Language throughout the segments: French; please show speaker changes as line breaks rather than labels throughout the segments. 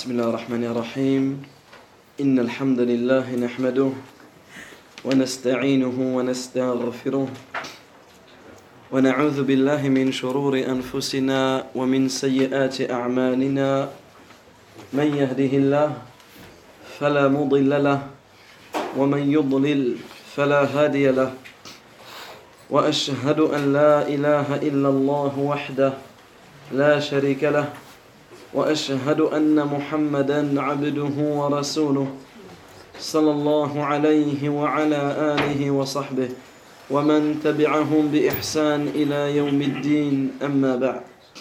بسم الله الرحمن الرحيم إن الحمد لله نحمده ونستعينه ونستغفره ونعوذ بالله من شرور أنفسنا ومن سيئات أعمالنا من يهده الله فلا مضل له ومن يضلل فلا هادي له وأشهد أن لا إله إلا الله وحده لا شريك له وأشهد أن محمدًا عبده ورسوله صلى الله عليه وعلى آله وصحبه ومن تبعهم بإحسان إلى يوم الدين أما بعد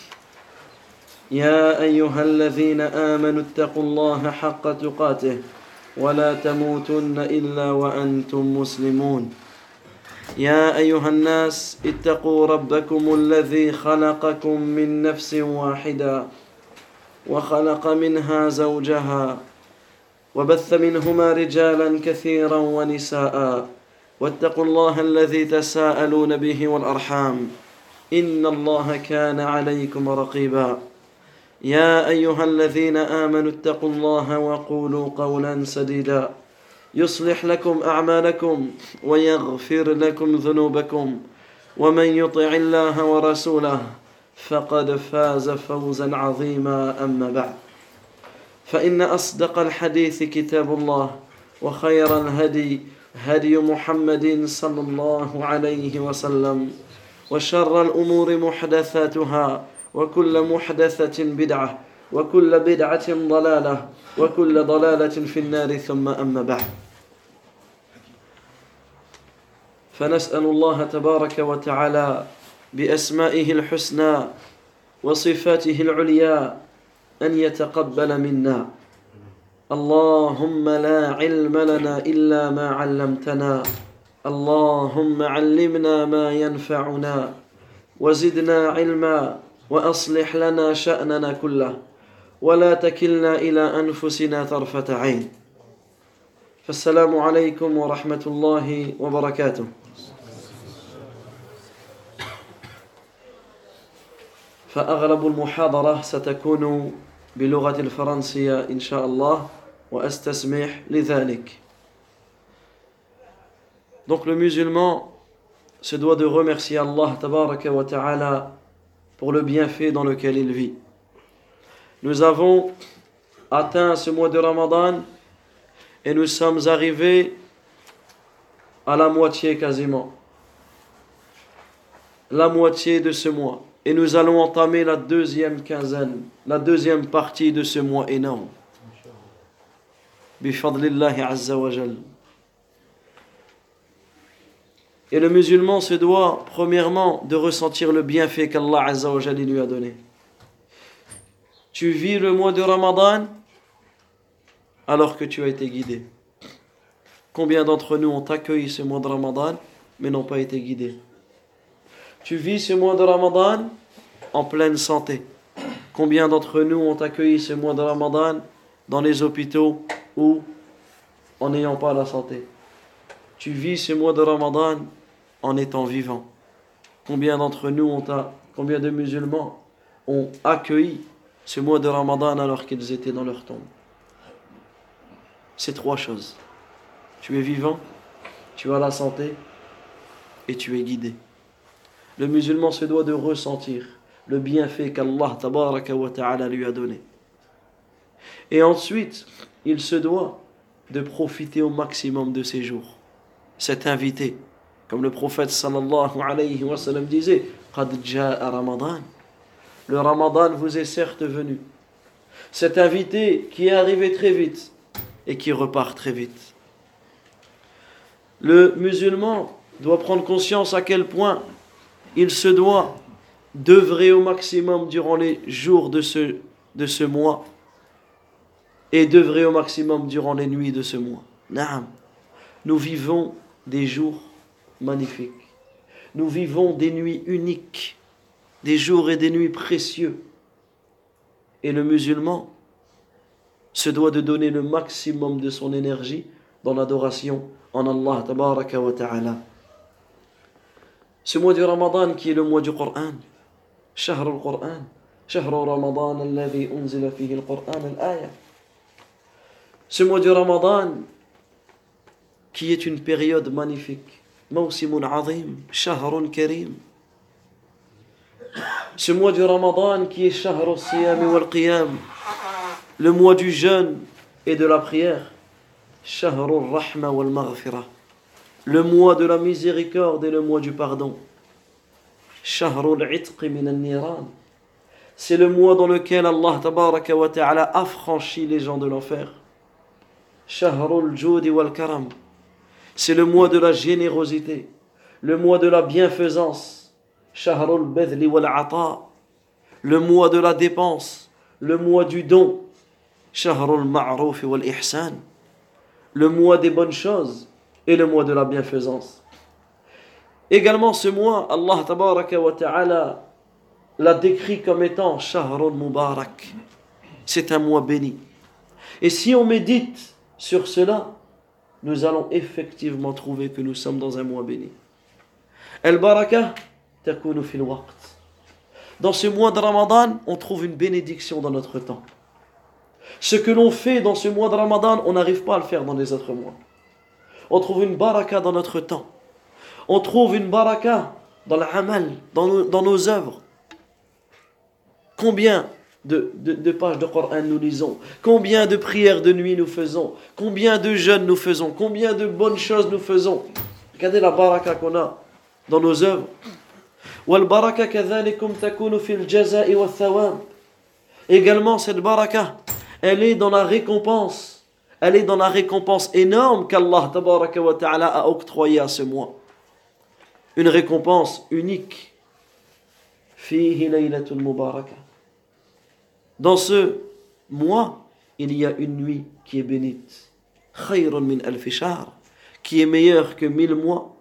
يا أيها الذين آمنوا اتقوا الله حق تقاته ولا تموتن إلا وأنتم مسلمون يا أيها الناس اتقوا ربكم الذي خلقكم من نفس واحدة وخلق منها زوجها وبث منهما رجالا كثيرا ونساء واتقوا الله الذي تساءلون به والأرحام إن الله كان عليكم رقيبا يا أيها الذين آمنوا اتقوا الله وقولوا قولا سديدا يصلح لكم أعمالكم ويغفر لكم ذنوبكم ومن يطع الله ورسوله فقد فاز فوزا عظيما أما بعد فإن أصدق الحديث كتاب الله وخير الهدي هدي محمد صلى الله عليه وسلم وشر الأمور محدثاتها وكل محدثة بدعة وكل بدعة ضلالة وكل ضلالة في النار ثم أما بعد فنسأل الله تبارك وتعالى بأسمائه الحسنى وصفاته العليا أن يتقبل منا اللهم لا علم لنا إلا ما علمتنا اللهم علمنا ما ينفعنا وزدنا علما وأصلح لنا شأننا كله ولا تكلنا إلى أنفسنا طرفة عين فالسلام عليكم ورحمة الله وبركاته. فأغلب المحاضرة ستكون بلغة الفرنسية إن شاء الله وأستسمح لذلك. Donc le musulman se doit de remercier Allah tabaraka wa ta'ala pour le bienfait dans lequel il vit. Nous avons atteint ce mois de Ramadan et nous sommes arrivés à la moitié quasiment. La moitié de ce mois. Et nous allons entamer la deuxième quinzaine, la deuxième partie de ce mois énorme. Bifadlillahi azza wa jal. Et le musulman se doit, premièrement, de ressentir le bienfait qu'Allah azza wa jal lui a donné. Tu vis le mois de Ramadan alors que tu as été guidé. Combien d'entre nous ont accueilli ce mois de Ramadan mais n'ont pas été guidés? Tu vis ce mois de Ramadan en pleine santé. Combien d'entre nous ont accueilli ce mois de Ramadan dans les hôpitaux ou en n'ayant pas la santé? Tu vis ce mois de Ramadan en étant vivant. Combien de musulmans ont accueilli ce mois de Ramadan alors qu'ils étaient dans leur tombe? C'est trois choses. Tu es vivant, tu as la santé et tu es guidé. Le musulman se doit de ressentir le bienfait qu'Allah tabaraka wa ta'ala lui a donné. Et ensuite, il se doit de profiter au maximum de ses jours. C'est invité, comme le prophète sallallahu alayhi wa sallam disait, Qad ja'a Ramadan. Le Ramadan vous est certes venu. Cet invité qui est arrivé très vite et qui repart très vite. Le musulman doit prendre conscience à quel point il se doit d'œuvrer au maximum durant les jours de ce mois et d'œuvrer au maximum durant les nuits de ce mois. Naam. Nous vivons des jours magnifiques. Nous vivons des nuits uniques, des jours et des nuits précieux. Et le musulman se doit de donner le maximum de son énergie dans l'adoration en Allah tabaraka wa ta'ala. Ce mois du Ramadan qui est le mois du Coran, Shahr al-Quran, شهر رمضان الذي أنزل فيه القرآن الآية Ce mois du Ramadan, qui est une période magnifique. Mawsimun azim, shahrun karim. Ce mois du Ramadan qui est shahrul siyam wal qiyam, le mois du jeûne et de la prière. Shahrul rahma wal maghfirah, le mois de la miséricorde et le mois du pardon. Shahrul itqi min al-niran, c'est le mois dans lequel Allah tabaraka wa ta'ala affranchit les gens de l'enfer. Shahrul judi wal karam, c'est le mois de la générosité, le mois de la bienfaisance. Shahrul badli wal ata, le mois de la dépense, le mois du don. Shahrul ma'ruf wal ihsan, le mois des bonnes choses et le mois de la bienfaisance. Également ce mois, Allah tabaraka wa ta'ala l'a décrit comme étant Shahrun Mubarak. C'est un mois béni. Et si on médite sur cela, nous allons effectivement trouver que nous sommes dans un mois béni. Al-Baraka takunu fil waqt. Dans ce mois de Ramadan, on trouve une bénédiction dans notre temps. Ce que l'on fait dans ce mois de Ramadan, on n'arrive pas à le faire dans les autres mois. On trouve une baraka dans notre temps. On trouve une baraka dans l'amal, dans nos œuvres. Combien de pages de Coran nous lisons? Combien de prières de nuit nous faisons? Combien de jeûnes nous faisons? Combien de bonnes choses nous faisons? Regardez la baraka qu'on a dans nos œuvres. وَالْبَرَكَةُ كَذَلِكُمْ تَكُونُ فِي الْجَزَاءِ وَالثَّوَابِ. Également cette baraka, elle est dans la récompense. Elle est dans la récompense énorme qu'Allah tabaraka wa ta'ala a octroyée à ce mois. Une récompense unique. Fihi laylatul mubaraka. Dans ce mois, il y a une nuit qui est bénite. Khayrun min alfi shahr, qui est meilleure que 1000 mois.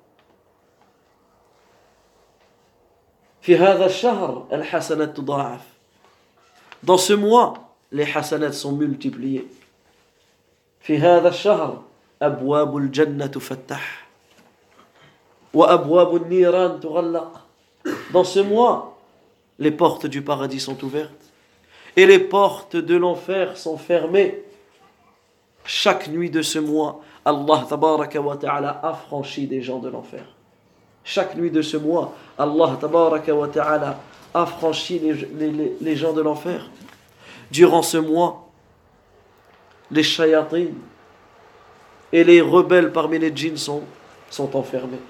Fi hadha ash-shahr al-hasanat tuda'af. Dans ce mois, les hasanats sont multipliés. في هذا الشهر أبواب الجنة تفتح وأبواب النيران تغلق. Dans ce mois, les portes du paradis sont ouvertes et les portes de l'enfer sont fermées. Chaque nuit de ce mois, Allah tabaraka wa ta'ala affranchit des gens de l'enfer. Chaque nuit de ce mois, Allah tabaraka wa ta'ala affranchit les gens de l'enfer. Durant ce mois, les shayatin et les rebelles parmi les djinns sont enfermés.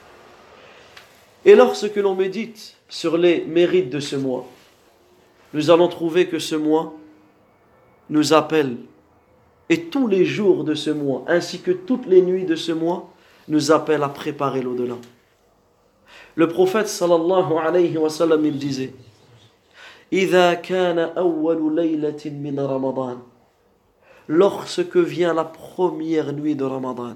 Et lorsque l'on médite sur les mérites de ce mois, nous allons trouver que ce mois nous appelle, et tous les jours de ce mois, ainsi que toutes les nuits de ce mois, nous appelle à préparer l'au-delà. Le prophète sallallahu alayhi wa sallam, il disait: إِذَا كَانَ أَوَّلُ لَيْلَةٍ مِنْ رَمَضَانٍ, lorsque vient la première nuit de Ramadan,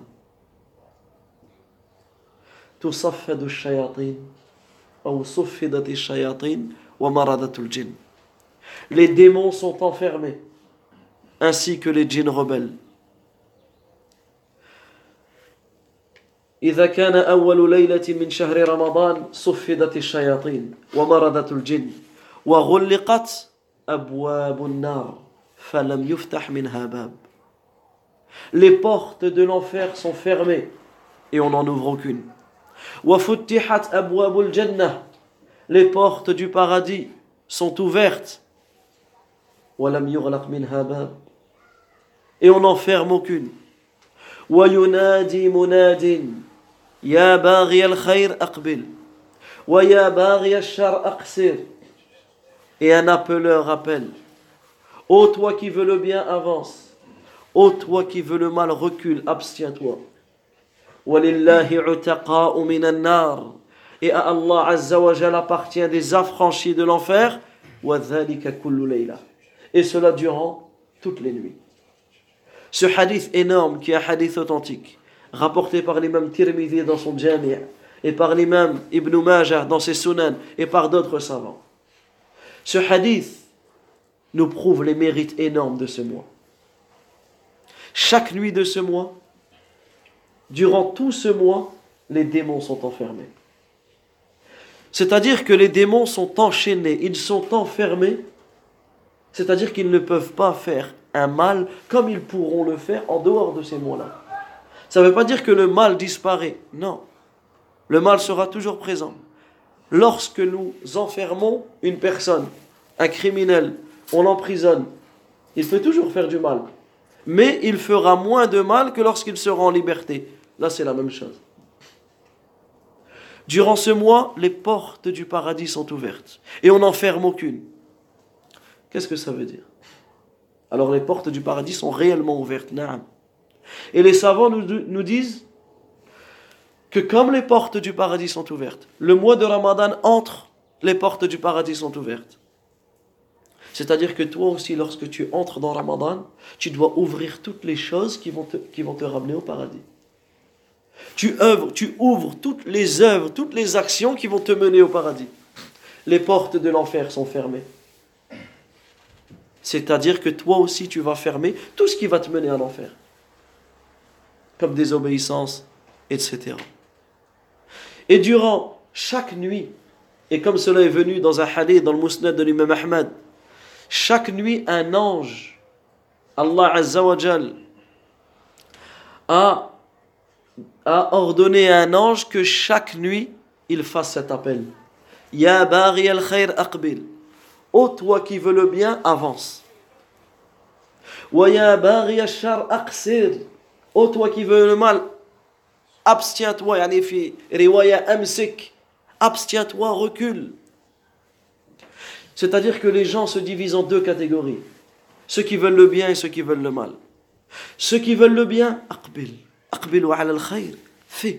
tusaffadu shayatin ou suffidat shayatin wa maradatul jinn, les démons sont enfermés ainsi que les djinns rebelles. إذا كان أول ليلة من شهر رمضان صفدت الشياطين ومردت الجن وغلقت أبواب النار فلم يفتح منها باب. Les portes de l'enfer sont fermées et on n'en ouvre aucune. وفتحت أبواب الجنة, les portes du paradis sont ouvertes. ولم يغلق منها باب, et on n'en ferme aucune. وينادي مناد يا باغي الخير أقبل ويا باغي الشر أقصر. Et un appeleur appelle: ô toi qui veux le bien, avance. Ô toi qui veux le mal, recule, abstiens-toi. وَلِلَّهِ عُتَقَاءُ مِنَ النَّارِ, et à Allah Azza wa Jalla appartient des affranchis de l'enfer. وَذَلِكَ كُلُّ لَيْلَةٍ, et cela durant toutes les nuits. Ce hadith énorme, qui est un hadith authentique, rapporté par l'imam Tirmidhi dans son Jami' et par l'imam Ibn Majah dans ses Sunan et par d'autres savants. Ce hadith nous prouve les mérites énormes de ce mois. Chaque nuit de ce mois, durant tout ce mois, les démons sont enfermés. C'est-à-dire que les démons sont enchaînés, ils sont enfermés, c'est-à-dire qu'ils ne peuvent pas faire un mal comme ils pourront le faire en dehors de ces mois-là. Ça ne veut pas dire que le mal disparaît. Non. Le mal sera toujours présent. Lorsque nous enfermons une personne, un criminel, on l'emprisonne, il peut toujours faire du mal. Mais il fera moins de mal que lorsqu'il sera en liberté. Là, c'est la même chose. Durant ce mois, les portes du paradis sont ouvertes. Et on n'en ferme aucune. Qu'est-ce que ça veut dire? Alors les portes du paradis sont réellement ouvertes. Naam. Et les savants nous disent que comme les portes du paradis sont ouvertes, le mois de Ramadan entre, les portes du paradis sont ouvertes. C'est-à-dire que toi aussi, lorsque tu entres dans Ramadan, tu dois ouvrir toutes les choses qui vont te ramener au paradis. Tu ouvres toutes les œuvres, toutes les actions qui vont te mener au paradis. Les portes de l'enfer sont fermées. C'est-à-dire que toi aussi, tu vas fermer tout ce qui va te mener à l'enfer. Comme désobéissance, etc. Et durant chaque nuit, et comme cela est venu dans un hadith dans le Musnad de l'imam Ahmad, chaque nuit, un ange, Allah Azza wa Jal, a ordonné à un ange que chaque nuit, il fasse cet appel. Ya bari al-khayr aqbil. Ô toi qui veux le bien, avance. Wa ya bari al-shar aqsir. Ô toi qui veux le mal, abstiens-toi. Yani fi riwaya amsik. Abstiens-toi, recule. C'est-à-dire que les gens se divisent en deux catégories. Ceux qui veulent le bien et ceux qui veulent le mal. Ceux qui veulent le bien, aqbil. Aqbilu ala al-khayr. Fais.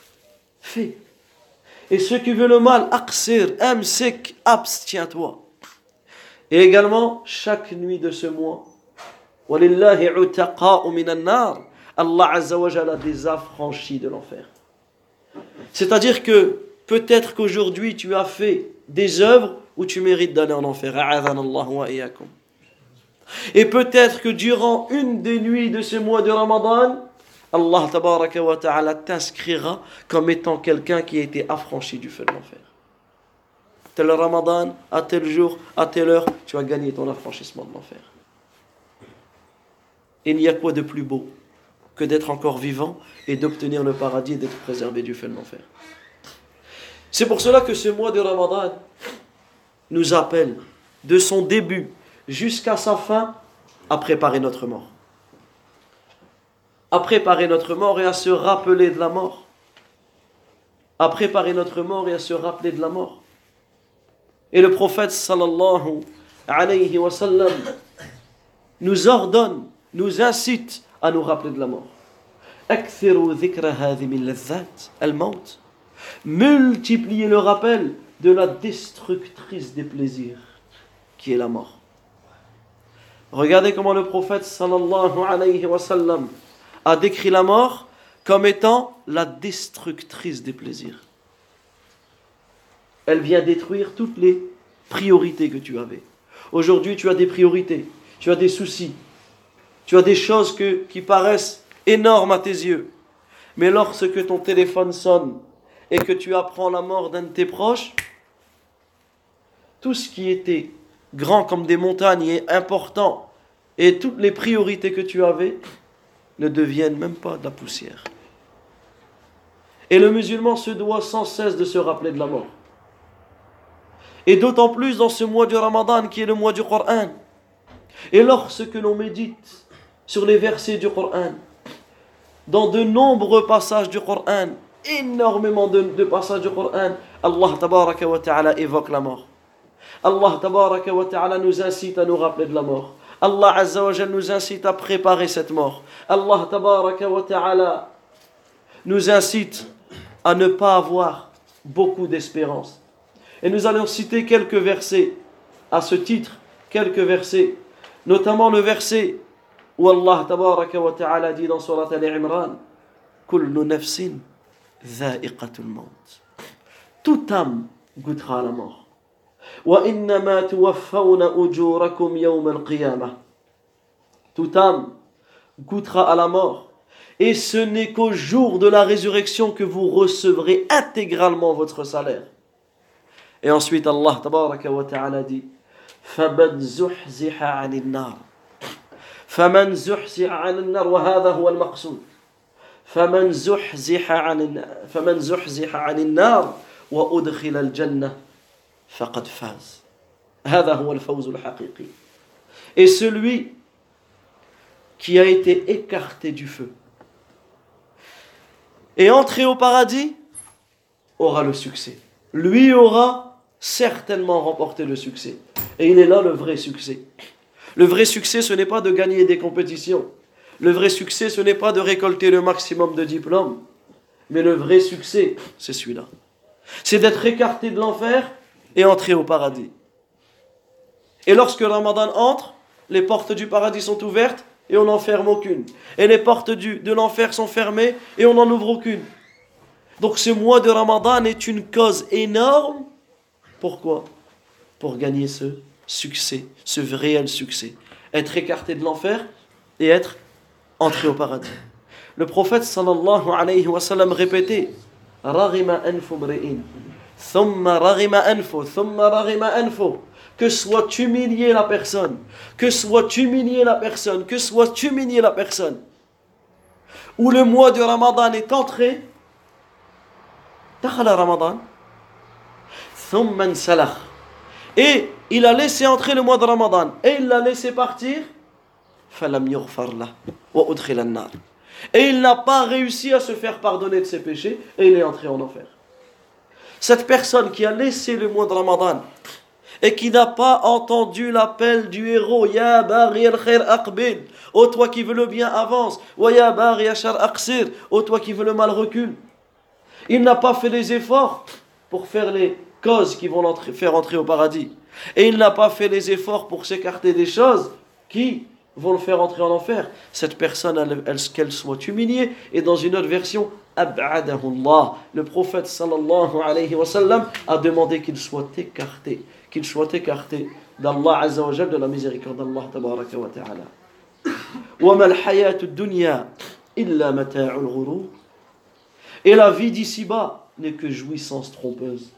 Et ceux qui veulent le mal, aqsir, amsik, abstiens-toi. Et également, chaque nuit de ce mois, walillahi utaqa'u minan nar, Allah Azza wa Jalla a des affranchis de l'enfer. C'est-à-dire que peut-être qu'aujourd'hui tu as fait des œuvres où tu mérites d'aller en enfer. A'adhanallahu wa iyyakum. Et peut-être que durant une des nuits de ce mois de Ramadan, Allah tabaraka wa ta'ala t'inscrira comme étant quelqu'un qui a été affranchi du feu de l'enfer. Tel Ramadan, à tel jour, à telle heure, tu as gagné ton affranchissement de l'enfer. Il n'y a quoi de plus beau que d'être encore vivant et d'obtenir le paradis et d'être préservé du feu de l'enfer. C'est pour cela que ce mois de Ramadan nous appelle de son début jusqu'à sa fin à préparer notre mort. À préparer notre mort et à se rappeler de la mort. À préparer notre mort et à se rappeler de la mort. Et le prophète sallallahu alayhi wa sallam nous ordonne, nous incite à nous rappeler de la mort. Akthiru dhikra hadhi min ladhat al-maut. Multipliez le rappel de la destructrice des plaisirs, qui est la mort. Regardez comment le prophète sallallahu alayhi wa sallam a décrit la mort comme étant la destructrice des plaisirs. Elle vient détruire toutes les priorités que tu avais. Aujourd'hui, tu as des priorités, tu as des soucis, tu as des choses qui paraissent énormes à tes yeux. Mais lorsque ton téléphone sonne et que tu apprends la mort d'un de tes proches, tout ce qui était grand comme des montagnes et important, et toutes les priorités que tu avais, ne deviennent même pas de la poussière. Et le musulman se doit sans cesse de se rappeler de la mort. Et d'autant plus dans ce mois du Ramadan qui est le mois du Coran. Et lorsque l'on médite sur les versets du Coran, dans de nombreux passages du Coran, énormément de passages du Coran, Allah tabaraka wa ta'ala évoque la mort. Allah tabaraka wa ta'ala nous incite à nous rappeler de la mort. Allah azza wa jalla nous incite à préparer cette mort. Allah tabaraka wa ta'ala nous incite à ne pas avoir beaucoup d'espérance. Et nous allons citer quelques versets à ce titre, quelques versets, notamment le verset où Allah tabaraka wa ta'ala dit dans Surat Al-Imran, kullu nafsin dha'iqatul maut. Toute âme goûtera à la mort. وَإِنَّمَا تُوَفَّوْنَ أُجُورَكُمْ يَوْمَ الْقِيَامَةِ. Toute âme goûtera à la mort, et ce n'est qu'au jour de la résurrection que vous recevrez intégralement votre salaire. Et ensuite Allah tabaraka wa ta'ala dit فَمَنْ زُحْزِحَ عَنِ النَّارِ فمن زحزح عن النار وهذا هو المقصود فمن زحزح عن النار وأدخل الجنة فقد فاز هذا هو الفوز الحقيقي. Et celui qui a été écarté du feu et entré au paradis aura le succès. Lui aura certainement remporté le succès. Et il est là le vrai succès. Le vrai succès, ce n'est pas de gagner des compétitions. Le vrai succès, ce n'est pas de récolter le maximum de diplômes. Mais le vrai succès, c'est celui-là. C'est d'être écarté de l'enfer et entrer au paradis. Et lorsque Ramadan entre, les portes du paradis sont ouvertes et on n'en ferme aucune. Et les portes de l'enfer sont fermées et on n'en ouvre aucune. Donc ce mois de Ramadan est une cause énorme. Pourquoi ? Pour gagner ce succès, ce réel succès. Être écarté de l'enfer et être entré au paradis. Le prophète sallallahu alayhi wa sallam répétait Raghima anfu mri'in, thumma raghima anfu, thumma raghima anfu. Que soit humilié la personne, que soit humilié la personne, que soit humilié la personne. Où le mois de Ramadan est entré, dakhala Ramadan, thumma insalakh. Et il a laissé entrer le mois de Ramadan et il l'a laissé partir. Falam yughfar lah wa udkhila an-nar. Et il n'a pas réussi à se faire pardonner de ses péchés et il est entré en enfer. Cette personne qui a laissé le mois de Ramadan et qui n'a pas entendu l'appel du héros, Ya baghi al-khair aqbil, ô toi qui veux le bien avance, wa ya baghi al-shar aqsir, ô toi qui veux le mal recule. Il n'a pas fait les efforts pour faire les causes qui vont faire entrer au paradis. Et il n'a pas fait les efforts pour s'écarter des choses qui vont le faire entrer en enfer. Cette personne, qu'elle soit humiliée. Et dans une autre version, Ab'adahullah, le prophète sallallahu alayhi wa sallam a demandé qu'il soit écarté d'Allah azza wa jal, de la miséricorde d'Allah tabaraka wa ta'ala. Wa mal hayatud dunya illa mata'ul ghurur. Et la vie d'ici-bas n'est que jouissance trompeuse.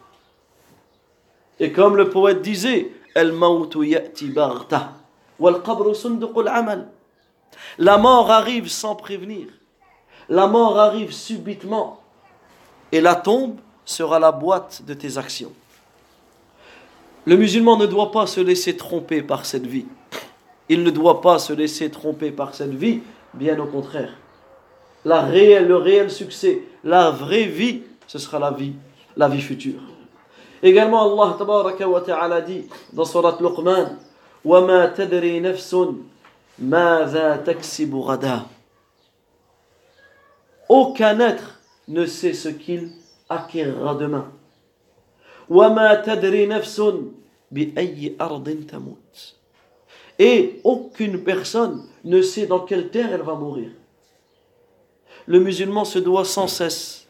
Et comme le poète disait, Al-mawtu ya'ti baghta, wal-qabru sunduqul amal. La mort arrive sans prévenir. La mort arrive subitement. Et la tombe sera la boîte de tes actions. Le musulman ne doit pas se laisser tromper par cette vie. Il ne doit pas se laisser tromper par cette vie, bien au contraire. Le réel succès, la vraie vie, ce sera la vie future. Également, Allah tabaraka wa ta'ala dit dans Surat Luqman, وَمَا تَدْرِي نَفْسٌ مَاذَا تَكْسِبُ غَدًا. Aucun être ne sait ce qu'il acquérera demain. وَمَا تَدْرِي نَفْسٌ بِأَيِّ أَرْضٍ تَمُوتُ. Et aucune personne ne sait dans quelle terre elle va mourir. Le musulman se doit sans cesse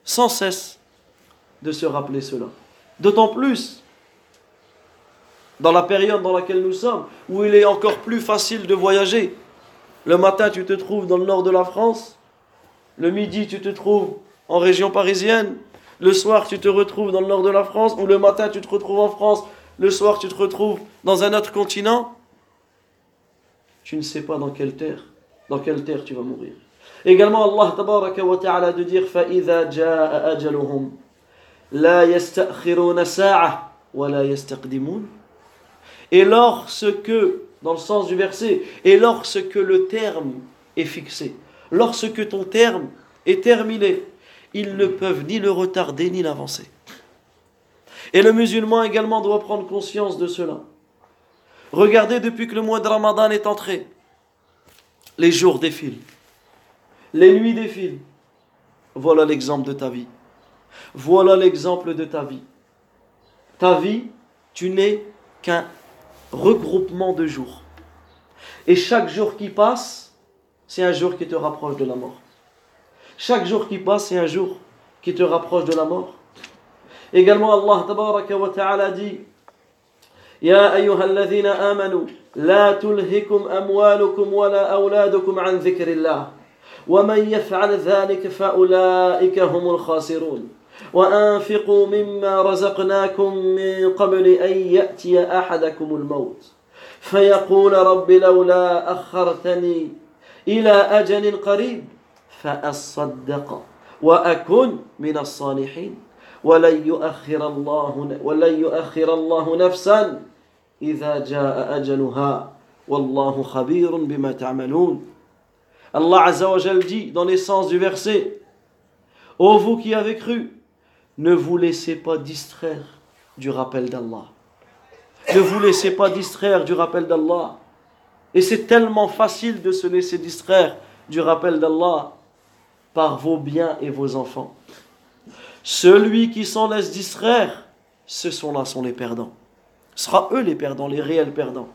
de se rappeler cela. D'autant plus dans la période dans laquelle nous sommes, où il est encore plus facile de voyager. Le matin, tu te trouves dans le nord de la France. Le midi, tu te trouves en région parisienne. Le soir, tu te retrouves dans le nord de la France. Ou le matin, tu te retrouves en France. Le soir, tu te retrouves dans un autre continent. Tu ne sais pas dans quelle terre tu vas mourir. Également, Allah tabaraka wa ta'ala de dire فَإِذَا جَاءَ أَجَلُهُمْ لَا يَسْتَأْخِرُونَ سَاعَةً وَلَا يَسْتَقْدِمُونَ. Et lorsque, dans le sens du verset, et lorsque le terme est fixé, lorsque ton terme est terminé, ils ne peuvent ni le retarder ni l'avancer. Et le musulman également doit prendre conscience de cela. Regardez, depuis que le mois de Ramadan est entré, les jours défilent, les nuits défilent. Voilà l'exemple de ta vie. Voilà l'exemple de ta vie. Ta vie, tu n'es qu'un regroupement de jours. Et chaque jour qui passe, c'est un jour qui te rapproche de la mort. Chaque jour qui passe, c'est un jour qui te rapproche de la mort. Également, Allah tabaraka wa ta'ala dit Ya ayyuhalladhina amanu la tulhikum amwalukum wa la awladukum an dhikrillah wa man yaf'al dhalika fa ulaika humul khasirun. وأنفقوا مما رزقناكم من قبل أن يأتي أحدكم الموت فيقول رب لولا أخرتني إلى أجل قريب فأصدق وأكن من الصالحين ولن يؤخر الله نفسا إذا جاء أجلها والله خبير بما تعملون. Allah Azza wa Jal dit dans les sens du verset: Ô vous qui avez cru, ne vous laissez pas distraire du rappel d'Allah. Ne vous laissez pas distraire du rappel d'Allah. Et c'est tellement facile de se laisser distraire du rappel d'Allah par vos biens et vos enfants. Celui qui s'en laisse distraire, ce sont-là sont les perdants. Ce sera eux les perdants, les réels perdants.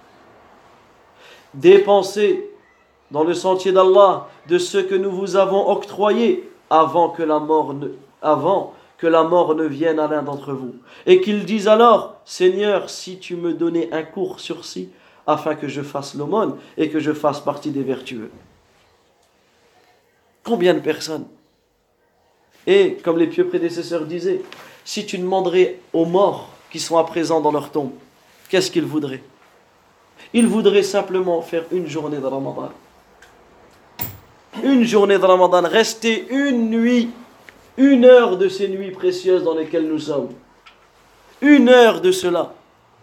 Dépensez dans le sentier d'Allah de ce que nous vous avons octroyé avant que la mort ne vienne à l'un d'entre vous. Et qu'ils disent alors: Seigneur, si tu me donnais un court sursis afin que je fasse l'aumône et que je fasse partie des vertueux. Combien de personnes? Et comme les pieux prédécesseurs disaient, si tu demanderais aux morts qui sont à présent dans leur tombe, qu'est-ce qu'ils voudraient? Ils voudraient simplement faire une journée de Ramadan. Une journée de Ramadan, rester une nuit, 1 heure de ces nuits précieuses dans lesquelles nous sommes. 1 heure de cela.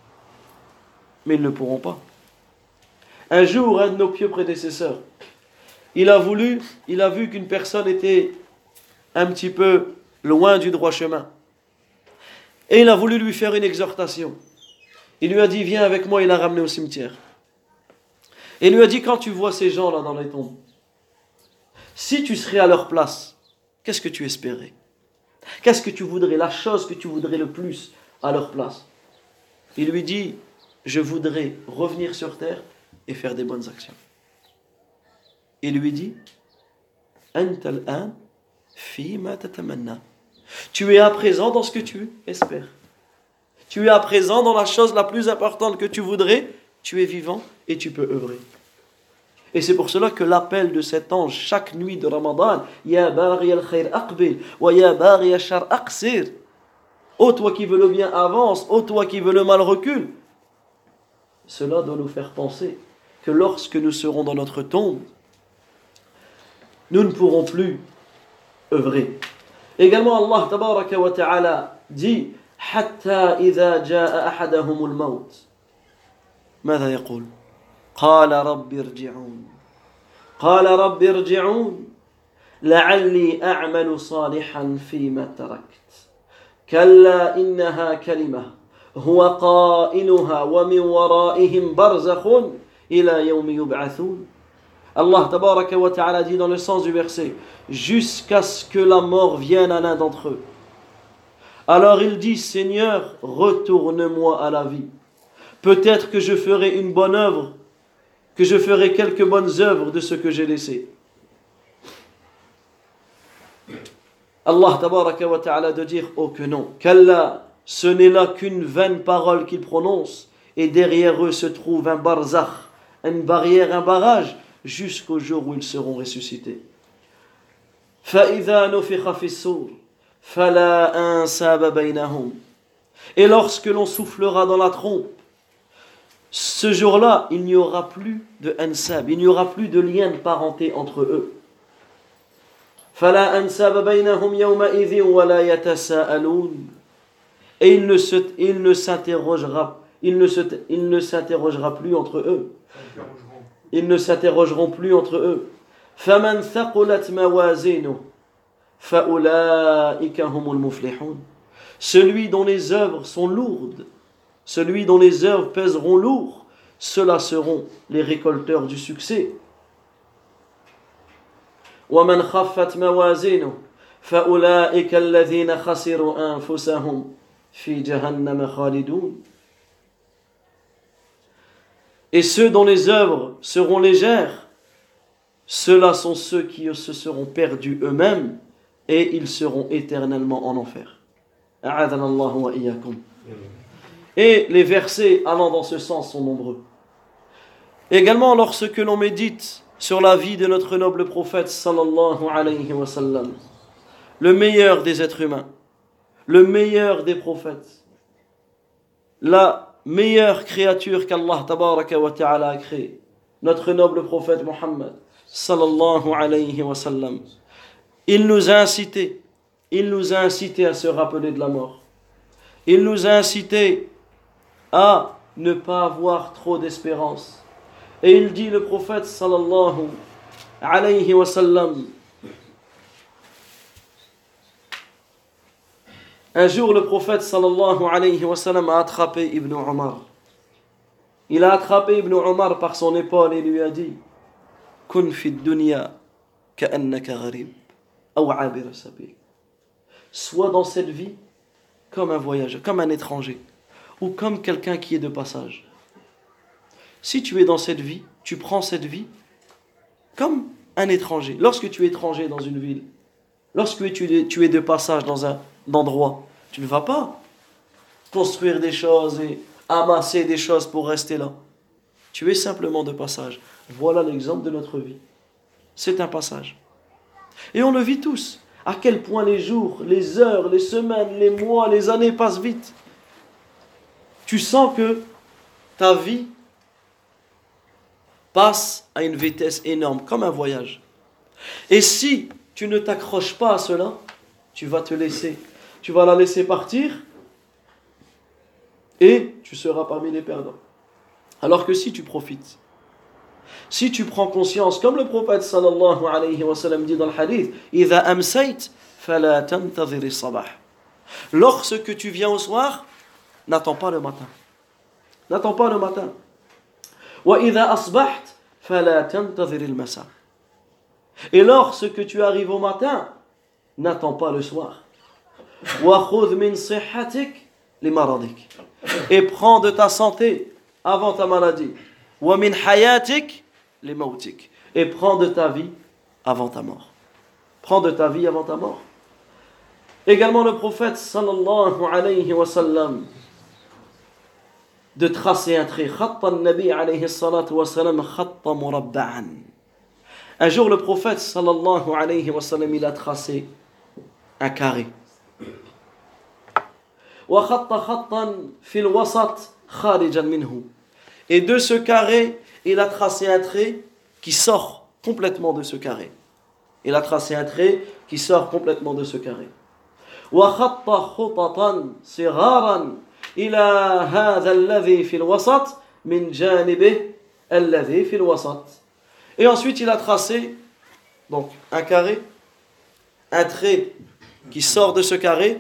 Mais ils ne pourront pas. Un jour, un de nos pieux prédécesseurs, il a vu qu'une personne était un petit peu loin du droit chemin. Et il a voulu lui faire une exhortation. Il lui a dit: viens avec moi, il l'a ramené au cimetière. Et il lui a dit: quand tu vois ces gens-là dans les tombes, si tu serais à leur place, qu'est-ce que tu espérais? Qu'est-ce que tu voudrais, la chose que tu voudrais le plus à leur place? Il lui dit: je voudrais revenir sur terre et faire des bonnes actions. Il lui dit: Anta al-an fima tatamanna. Tu es à présent dans ce que tu espères. Tu es à présent dans la chose la plus importante que tu voudrais. Tu es vivant et tu peux œuvrer. Et c'est pour cela que l'appel de cet ange chaque nuit de Ramadan: Ya baghi al-khayr aqbil wa ya baghi al-shar aqsir. Ô toi qui veux le bien, avance. Ô toi qui veux le mal, recule. Cela doit nous faire penser que lorsque nous serons dans notre tombe, nous ne pourrons plus œuvrer. Également, Allah tabaraka wa ta'ala dit: Hatta idha ja'a ahadahumul maut. ماذا يقول؟ قال رب ارجعون قال رب ارجعون لعلي أعمل صالحا فيما تركت كلا إنها كلمة هو قائلها ومن ورائهم برزخ إلى يوم يبعثون. Allah tabaraka wa ta'ala dit dans le sens du verset: jusqu'à ce que la mort vienne à l'un d'entre eux. Alors il dit: Seigneur, retourne-moi à la vie. Peut-être que je ferai une bonne œuvre, que je ferai quelques bonnes œuvres de ce que j'ai laissé. Allah tabaraka wa ta'ala de dire: oh que non, Kalla, ce n'est là qu'une vaine parole qu'ils prononcent, et derrière eux se trouve un barzakh, une barrière, un barrage, jusqu'au jour où ils seront ressuscités. فَإِذَا نُفِخَ فِي الصُّورِ فَلَا أَنْسَابَ بَيْنَهُمْ. Et lorsque l'on soufflera dans la trompe, ce jour-là, il n'y aura plus de ansab, il n'y aura plus de lien de parenté entre eux. فَلَا أَنْسَابَ بَيْنَهُمْ يَوْمَئِذٍ وَلَا يَتَسَاءَلُونَ. Et il ne s'interrogera plus entre eux. Ils ne s'interrogeront plus entre eux. فَمَنْ ثَقُلَتْ مَوَازِينُهُ فَأُولَٰئِكَ هُمُ الْمُفْلِحُونَ. Celui dont les œuvres sont lourdes, celui dont les œuvres pèseront lourd, ceux-là seront les récolteurs du succès. وَمَنْ خَفَّتْ مَوَازِينُهُ فَأُولَٰئِكَ الَّذِينَ خَسِرُوا أَنفُسَهُمْ فِي جَهَنَّمَ خَالِدُونَ. Et ceux dont les œuvres seront légères, ceux-là sont ceux qui se seront perdus eux-mêmes et ils seront éternellement en enfer. أعاذنا الله وإياكم. Et les versets allant dans ce sens sont nombreux. Également, lorsque l'on médite sur la vie de notre noble prophète sallallahu alayhi wa sallam, le meilleur des êtres humains, le meilleur des prophètes, la meilleure créature qu'Allah tabaraka wa ta'ala a créée, notre noble prophète Muhammad sallallahu alayhi wa sallam, il nous a incités à se rappeler de la mort. Il nous a incités à ne pas avoir trop d'espérance. Et il dit, le prophète sallallahu alayhi wa sallam, un jour le prophète sallallahu alayhi wa sallam a attrapé Ibn Omar. Il a attrapé Ibn Omar par son épaule et lui a dit, Kun fi dunya ka'annaka gharib aw 'abir sabil. Sois dans cette vie comme un voyageur, comme un étranger, ou comme quelqu'un qui est de passage. Si tu es dans cette vie, tu prends cette vie comme un étranger. Lorsque tu es étranger dans une ville, lorsque tu es de passage dans un endroit, tu ne vas pas construire des choses et amasser des choses pour rester là. Tu es simplement de passage. Voilà l'exemple de notre vie. C'est un passage. Et on le vit tous. À quel point les jours, les heures, les semaines, les mois, les années passent vite. Tu sens que ta vie passe à une vitesse énorme, comme un voyage. Et si tu ne t'accroches pas à cela, tu vas la laisser partir et tu seras parmi les perdants. Alors que si tu profites, si tu prends conscience, comme le prophète sallallahu alayhi wa sallam dit dans le hadith, إِذَا أَمْسَيْتَ فَلَا تَنْتَظِرِ الصَّبَاحِ. Lorsque tu viens au soir, n'attends pas le matin. N'attends pas le matin. وَإِذَا أَصْبَحْتَ فَلَا تَنْتَظِرِ الْمَسَاءِ. Et lorsque tu arrives au matin, n'attends pas le soir. وَخُذْ مِنْ صِحَّتِكَ لِمَرَضِكَ. Et prends de ta santé avant ta maladie. وَمِنْ حَيَاتِكَ لِمَوْتِكَ. Et prends de ta vie avant ta mort. Prends de ta vie avant ta mort. Également le prophète sallallahu alayhi wa sallam de tracer un trait. Khatta an-nabi alayhi salatu wa sallam khatta murabba'an. Un jour le prophète sallallahu alayhi wa sallam il a tracé un carré. Wa khatta khattan fil wasat kharijan minhu. Et de ce carré, il a tracé un trait qui sort complètement de ce carré. Il a tracé un trait qui sort complètement de ce carré. وَخَطَّ خُطَطًا صِغَارًا إِلَى هَذَا الَّذِي فِي الْوَسَطِ مِنْ جَانِبِهِ الَّذِي فِي الْوَسَطِ. Et ensuite, il a tracé donc un carré, un trait qui sort de ce carré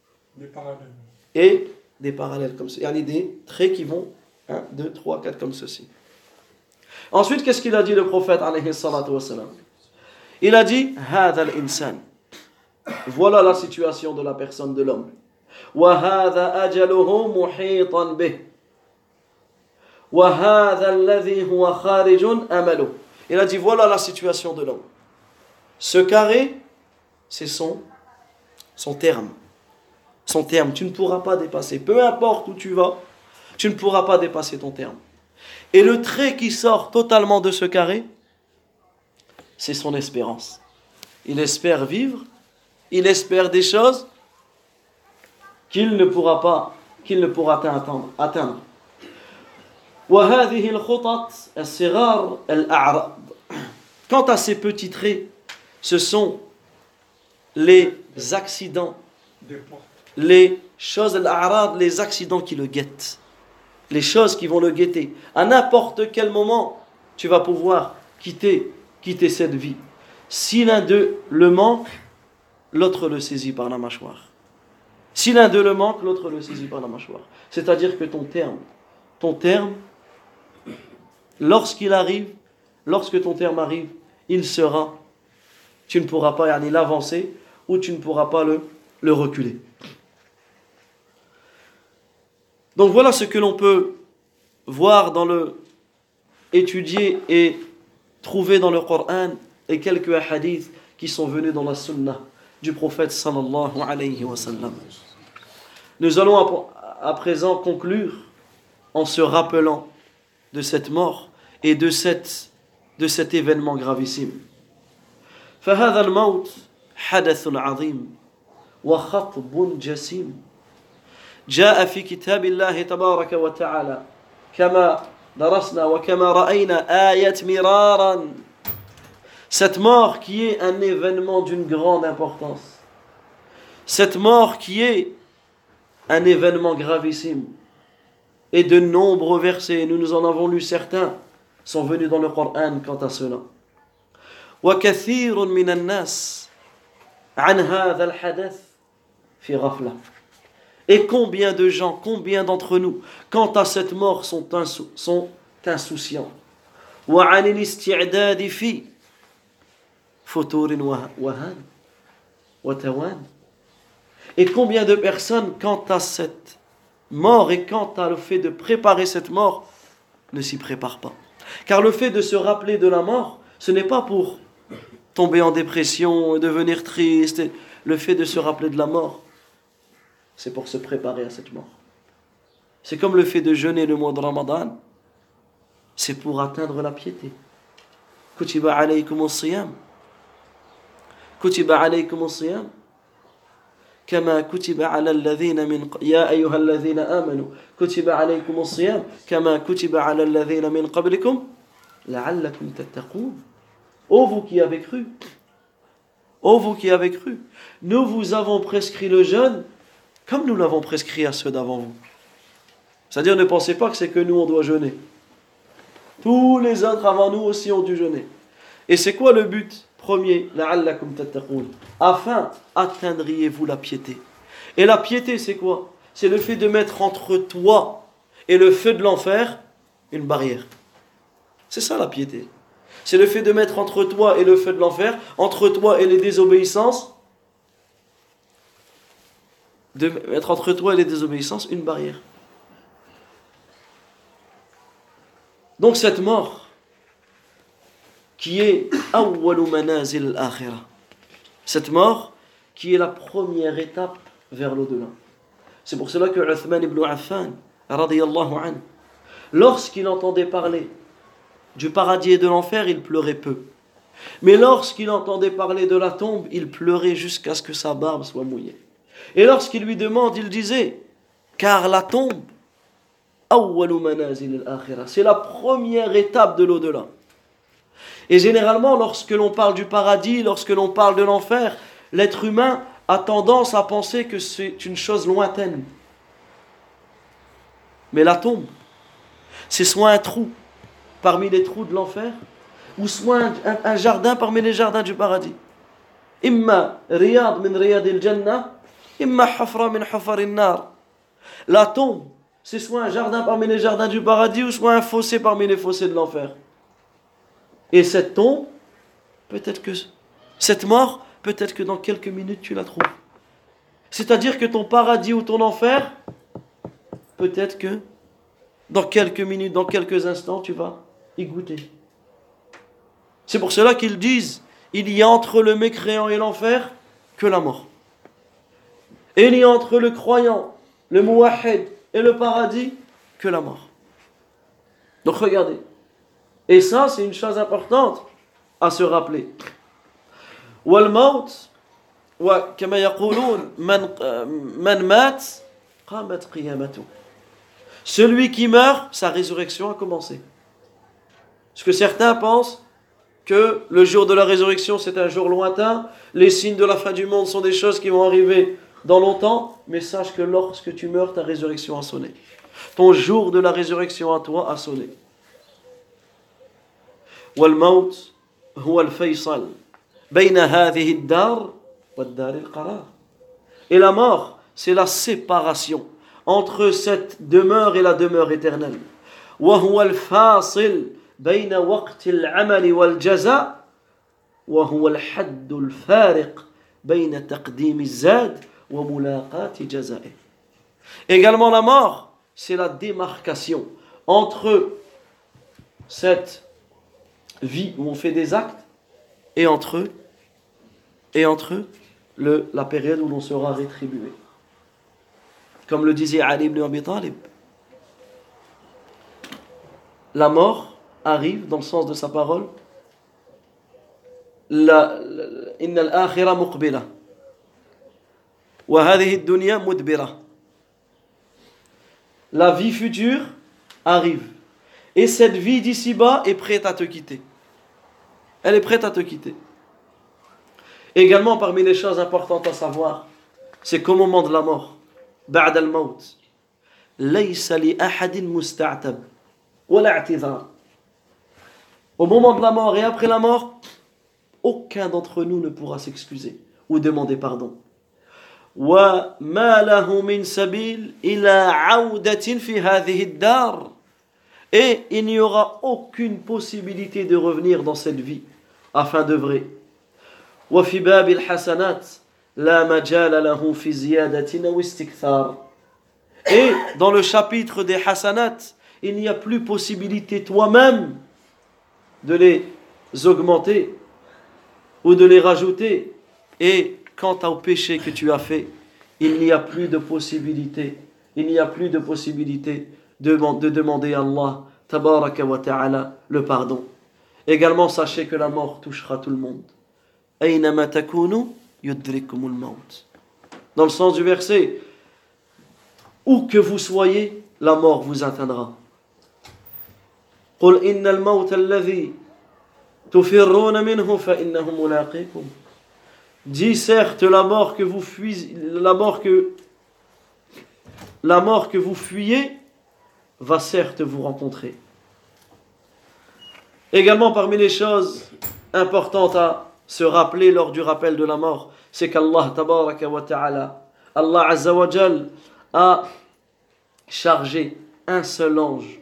et des parallèles comme ça. Il y a des traits qui vont 1, 2, 3, 4 comme ceci. Ensuite, qu'est-ce qu'il a dit le prophète alayhi salatu wa salam? Il a dit هذا الإنسان. Voilà la situation de la personne de l'homme. وهذا أجله محيطا به. وهذا الذي هو خارج أمله. Il a dit voilà la situation de l'homme. Ce carré, c'est son terme. Son terme, tu ne pourras pas dépasser. Peu importe où tu vas, tu ne pourras pas dépasser ton terme. Et le trait qui sort totalement de ce carré, c'est son espérance. Il espère vivre, il espère des choses qu'il ne pourra atteindre. وهذه الخطط الصغار الأعراض. Quant à ces petits traits, ce sont les accidents, les choses الأعراض, les accidents qui le guettent, les choses qui vont le guetter. À n'importe quel moment, tu vas pouvoir quitter cette vie. Si l'un d'eux le manque, l'autre le saisit par la mâchoire. Si l'un d'eux le manque, l'autre le saisit par la mâchoire. C'est-à-dire que ton terme, lorsque ton terme arrive, il sera, tu ne pourras pas l'avancer ou tu ne pourras pas le reculer. Donc voilà ce que l'on peut voir étudier et trouver dans le Coran et quelques hadiths qui sont venus dans la sunna du prophète sallallahu alayhi wa sallam. Nous allons à présent conclure en se rappelant de cette mort et de cet événement gravissime. فهذا الموت حدث عظيم وخطب جسيم جاء في كتاب الله تبارك وتعالى كما درسنا وكما رأينا آية مرارا. Cette mort qui est un événement d'une grande importance. Cette mort qui est un événement gravissime. Et de nombreux versets, nous en avons lu certains, sont venus dans le Coran quant à cela. وكثير من الناس عن هذا الحدث في غفلة. Et combien de gens, combien d'entre nous, quant à cette mort, sont insouciants. وعن الاستعداد في فتور وهان وتوان. Et combien de personnes, quant à cette mort et quant à le fait de préparer cette mort, ne s'y préparent pas. Car le fait de se rappeler de la mort, ce n'est pas pour tomber en dépression, devenir triste. Le fait de se rappeler de la mort, c'est pour se préparer à cette mort. C'est comme le fait de jeûner le mois de Ramadan, c'est pour atteindre la piété. Kutiba alaykum as-siyam. Kutiba alaykum as-siyam. كما كتب على الذين من يا أيها الذين آمنوا كتب عليكم الصيام كما كتب على الذين من قبلكم لعلكم تتقون. Ô vous qui avez cru, ô vous qui avez cru, nous vous avons prescrit le jeûne comme nous l'avons prescrit à ceux d'avant vous. C'est-à-dire, ne pensez pas que c'est que nous on doit jeûner. Tous les autres avant nous aussi ont dû jeûner. Et c'est quoi le but premier? لعلكم تتقون. Afin atteindriez-vous la piété. Et la piété, c'est quoi? C'est le fait de mettre entre toi et le feu de l'enfer une barrière. C'est ça la piété. C'est le fait de mettre entre toi et le feu de l'enfer, entre toi et les désobéissances, de mettre entre toi et les désobéissances une barrière. Donc cette mort, qui est awwalu manazil al-akhirah, cette mort qui est la première étape vers l'au-delà. C'est pour cela que Uthman ibn Affan, radiyallahu anhu, lorsqu'il entendait parler du paradis et de l'enfer, il pleurait peu. Mais lorsqu'il entendait parler de la tombe, il pleurait jusqu'à ce que sa barbe soit mouillée. Et lorsqu'il lui demande, il disait, car la tombe, awwalu manazil al-akhirah, c'est la première étape de l'au-delà. Et généralement, lorsque l'on parle du paradis, lorsque l'on parle de l'enfer, l'être humain a tendance à penser que c'est une chose lointaine. Mais la tombe, c'est soit un trou parmi les trous de l'enfer, ou soit un jardin parmi les jardins du paradis. Imma riyad min riyad al-jannah, imma hafra min hafar al-nar. La tombe, c'est soit un jardin parmi les jardins du paradis, ou soit un fossé parmi les fossés de l'enfer. Et cette tombe, peut-être que cette mort, peut-être que dans quelques minutes tu la trouves. C'est-à-dire que ton paradis ou ton enfer, peut-être que dans quelques minutes, dans quelques instants, tu vas y goûter. C'est pour cela qu'ils disent, il y a entre le mécréant et l'enfer que la mort. Et il y a entre le croyant, le muwahhid et le paradis que la mort. Donc regardez. Et ça, c'est une chose importante à se rappeler. والموت وكما يقولون من مات قامت قيامته. Celui qui meurt, sa résurrection a commencé. Parce que certains pensent que le jour de la résurrection, c'est un jour lointain. Les signes de la fin du monde sont des choses qui vont arriver dans longtemps. Mais sache que lorsque tu meurs, ta résurrection a sonné. Ton jour de la résurrection à toi a sonné. والموت هو الفيصل بين هذه الدار والدار القرار. Et la mort, c'est la séparation entre cette demeure et la demeure éternelle. وهو الفاصل بين وقت العمل والجزاء وهو الحد الفارق بين تقديم الزاد وملاقاة جزائه. Également la mort, c'est la démarcation entre cette vie où on fait des actes et entre la période où l'on sera rétribué. Comme le disait Ali ibn Abi Talib, la mort arrive dans le sens de sa parole. Inna al-akhira muqbila wa hadhihi ad-dunya mudbira. la vie future arrive. Et cette vie d'ici-bas est prête à te quitter. Elle est prête à te quitter. Également, parmi les choses importantes à savoir, c'est qu'au moment de la mort, بعد الموت, ليس لأحد مستعتب ولا اعتذار. Au moment de la mort et après la mort, aucun d'entre nous ne pourra s'excuser ou demander pardon. وما له من سبيل إلى عودة في هذه الدار. Et il n'y aura aucune possibilité de revenir dans cette vie afin d'œuvrer. وفي باب الحسنات لا مجال له في زيادة أو استكثار. Et dans le chapitre des hasanat, il n'y a plus possibilité toi-même de les augmenter ou de les rajouter. Et quant au péché que tu as fait, il n'y a plus de possibilité. Il n'y a plus de possibilité de demander à Allah tabaraka wa ta'ala le pardon. Également, sachez que la mort touchera tout le monde. Aynama takunu yudrikumul maut. Dans le sens du verset, où que vous soyez, la mort vous atteindra. قل إن الموت الذي تفرون منه فإنه ملاقيكم. Dis certes la mort que vous fuyez, la mort que vous fuyez va certes vous rencontrer. Également parmi les choses importantes à se rappeler lors du rappel de la mort, c'est qu'Allah tabaraka wa ta'ala, Allah azza wa jal, a chargé un seul ange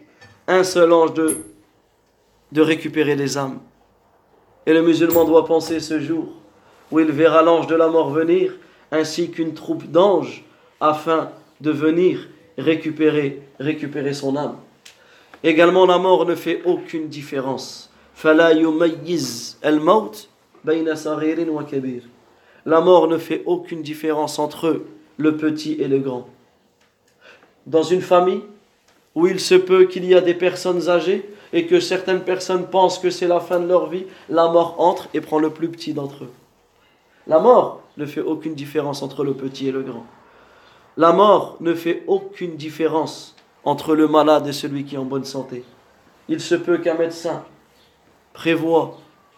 de récupérer les âmes. Et le musulman doit penser ce jour où il verra l'ange de la mort venir, ainsi qu'une troupe d'anges, afin de venir récupérer son âme. Également, la mort ne fait aucune différence. فَلَا يُمَيِّزْ الْمَوْتِ بَيْنَ صَغِيرٍ وَكَبِيرٍ. La mort ne fait aucune différence entre le petit et le grand. Dans une famille où il se peut qu'il y a des personnes âgées et que certaines personnes pensent que c'est la fin de leur vie, la mort entre et prend le plus petit d'entre eux. La mort ne fait aucune différence entre le petit et le grand. La mort ne fait aucune différence entre le malade et celui qui est en bonne santé. Il se peut qu'un médecin prévoit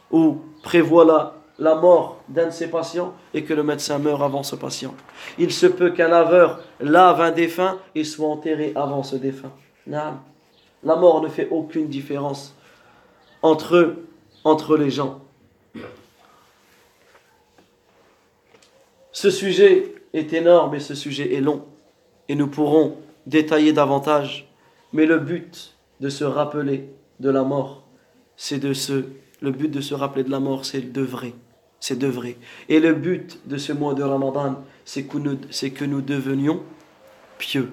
la mort d'un de ses patients et que le médecin meure avant ce patient. Il se peut qu'un laveur lave un défunt et soit enterré avant ce défunt. Non. La mort ne fait aucune différence entre les gens. Ce sujet est énorme et ce sujet est long et nous pourrons détailler davantage, mais le but de se rappeler de la mort, c'est d'œuvrer. Et le but de ce mois de Ramadan, c'est que nous devenions pieux.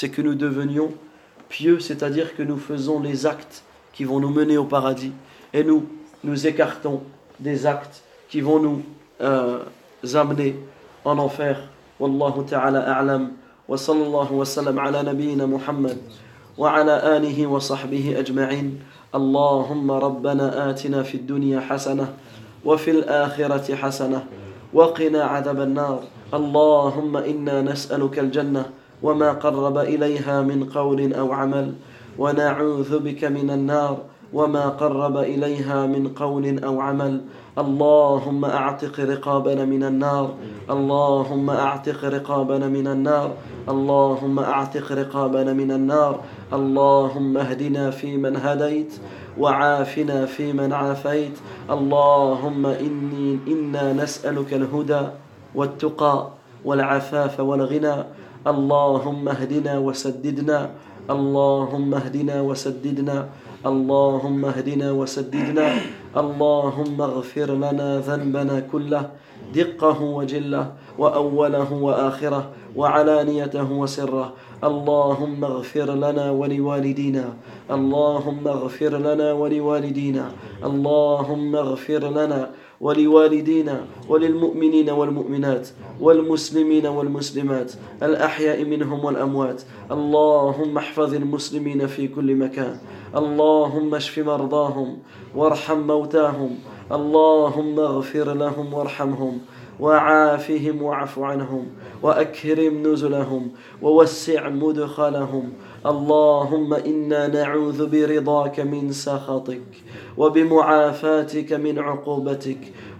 C'est-à-dire que nous faisons les actes qui vont nous mener au paradis et nous écartons des actes qui vont nous amener en enfer. Wallahu ta'ala a'lam. Wa sallallahu wa sallam ala nabiyyina Muhammad wa ala alihi wa sahbihi ajma'in. Allahumma rabbana atina fid dunya hasanah wa fil akhirati hasanah wa qina adhaban nar. Allahumma inna nas'aluka al-jannah وما قرب إليها من قول أو عمل ونعوذ بك من النار وما قرب إليها من قول أو عمل. اللهم أعتق رقابنا من النار. اللهم أعتق رقابنا من النار. اللهم أعتق رقابنا من النار. اللهم اهدنا فيمن هديت وعافنا فيمن عافيت. اللهم إنا نسألك الهدى والتقى والعفاف والغنى. اللهم اهدنا وسددنا. اللهم اهدنا وسددنا. اللهم اهدنا وسددنا. اللهم اغفر لنا ذنبنا كله دقه وجله وأوله وآخره وعلانيته وسره. اللهم اغفر لنا ولوالدينا. اللهم اغفر لنا ولوالدينا. اللهم اغفر لنا ولوالدينا وللمؤمنين والمؤمنات والمسلمين والمسلمات الأحياء منهم والأموات. اللهم احفظ المسلمين في كل مكان. اللهم اشف مرضاهم وارحم موتاهم. اللهم اغفر لهم وارحمهم وعافهم واعف عنهم وأكرم نزلهم ووسع مدخلهم. اللهم إنا نعوذ برضاك من سخطك وبمعافاتك من عقوبتك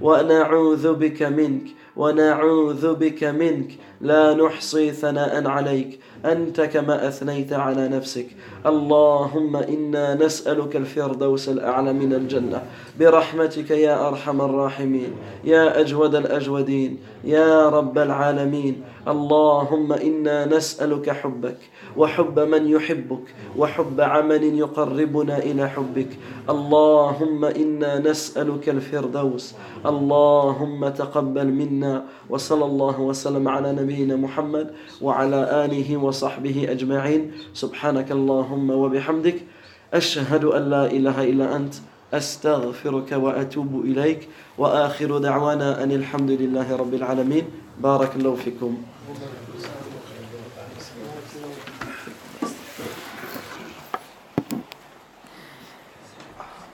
ونعوذ بك منك لا نحصي ثناء عليك أنت كما أثنيت على نفسك. اللهم إنا نسألك الفردوس الأعلى من الجنة برحمتك يا أرحم الراحمين يا أجود الأجودين يا رب العالمين. اللهم إنا نسألك حبك وحب من يحبك وحب عمل يقربنا إلى حبك. اللهم إنا نسألك الفردوس. اللهم تقبل منا. وصلى الله وسلم على نبينا محمد وعلى آله وصحبه أجمعين. سبحانك اللهم وبحمدك أشهد أن لا إله إلا أنت أستغفرك وأتوب إليك. وآخر دعوانا أن الحمد لله رب العالمين. بارك الله فيكم.